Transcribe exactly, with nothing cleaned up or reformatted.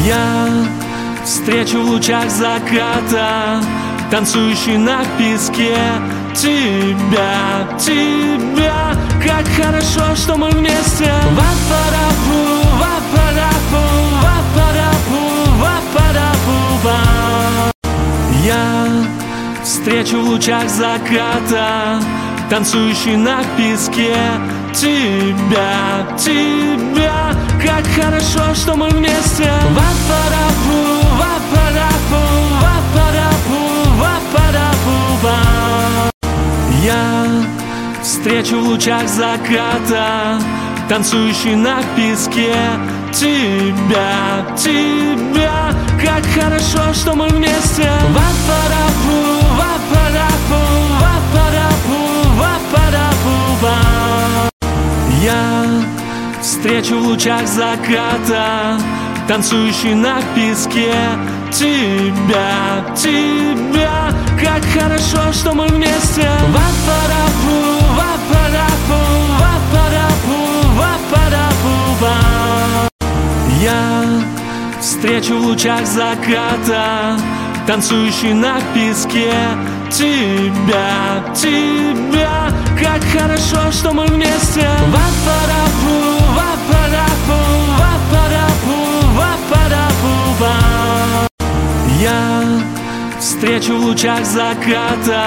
Я встречу в лучах заката, танцующий на песке. Тебя, тебя, как хорошо, что мы вместе. Ва-па-ра-пу, ва-па-ра-пу, ва-па-ра-пу, ва-па-ра-пу, ва. Я встречу в лучах заката, танцующий на песке. Тебя, тебя, как хорошо, что мы вместе. Ва-па-ра-пу, ва-па-ра-пу, ва-па-ра-пу, ва-па-ра-пу, ва. Я встречу в лучах заката, танцующий на песке. Тебя, тебя, как хорошо, что мы вместе. Ва-па-ра-пу, ва-па-ра-пу, ва-па-ра-пу, ва-па-ра-пу, ва. Я встречу в лучах заката, танцующий на песке. Тебя, тебя, как хорошо, что мы вместе. Ва-па-ра-пу, ва-па-ра-пу, ва-па-ра-пу, ва-па-ра-пу, ва. Я встречу в лучах заката, танцующий на песке. Тебя, тебя, как хорошо, что мы вместе. Ва-па-ра-пу, ва-па-ра-пу, ва-па-ра-пу, ва-па-ра-пу, ва. Я встречу в лучах заката.